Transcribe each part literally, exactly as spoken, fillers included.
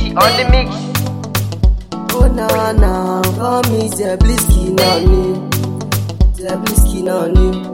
Zablisky on the mix. Oh na na, call me Zablisky Nani, Zablisky Nani.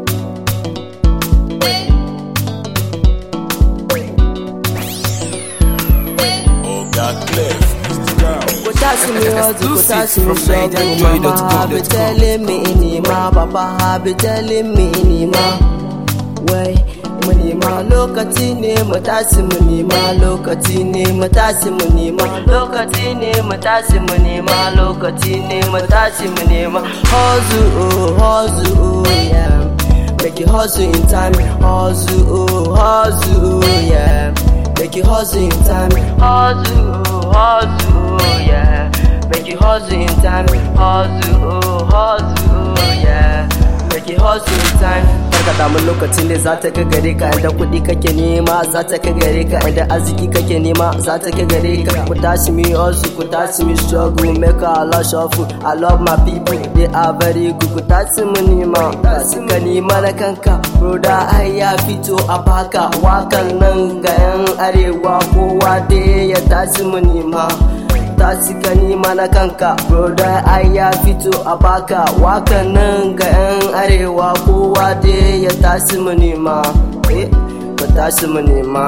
Kutasi me hustle, kutasi me struggle. Mama have been telling me inima, Papa have been telling me inima. Wai, munima lokaci ne mutasi munima lokaci ne mutasi munima lokaci ne mutasi munima lokaci ne mutasi munima. Hustle, oh, hustle, oh, yeah. Make it hustle in time, hustle, oh, hustle, oh, yeah. Make it hustle in time, hustle, oh, hustle, oh, yeah. Make it hustle in time, hustle, oh, hustle, oh, yeah. Make it hustle in time. Karka damu lokacin da za ta ka gare ka, idan kuɗi kake nema za ta ka gare ka, idan arziki kake nema za ta ka gare ka. Ku tashi me hustle, ku tashi me struggle, make a lot shuffle. I love my people, they are very good. Ku tashi mu nema, tashi ka nema na kanka. Broda ai ya fito a baka, wakan nan ga yan arewa kowa dai ya tashi mu nema. Tashi ka nema na kanka, broda ai ya fito a baka, wakan nan ga yan arewa kowa dai ya tashi mu nema. Eh, mu tashi mu nema,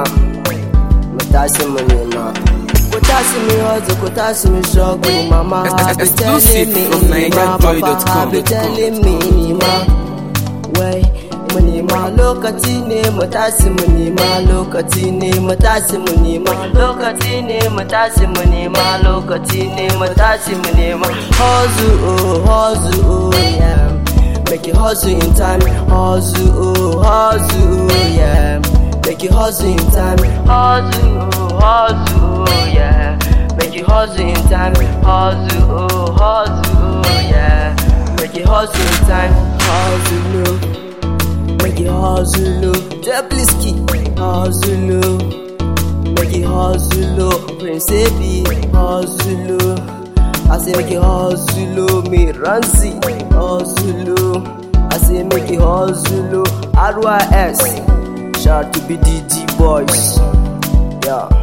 mu tashi mu nema. Ku tashi me hustle, ku tashi me struggle. Mama have been telling me inima, Papa have been telling me inima. Wai, mu nema lokaci ne mu tashi mu nema lokaci ne mu tashi mu nema lokaci ne mu tashi mu nema lokaci ne mu tashi mu nema. Hustle, oh, hustle, oh, yeah. Make it hustle in time, hustle, oh, hustle, oh, yeah. Make it hustle in time, hustle, oh, hustle, oh, yeah. Make it hustle in time, hustle, oh, hustle, oh, yeah. Make it hustle in time, hustle, oh. Make it hustle, Zablisky, hustle, make it hustle, Prince Abi, hustle. I say make it hustle, me Ranzi, hustle. I say make it hustle, R Y S. Shout to B D G boys, yeah.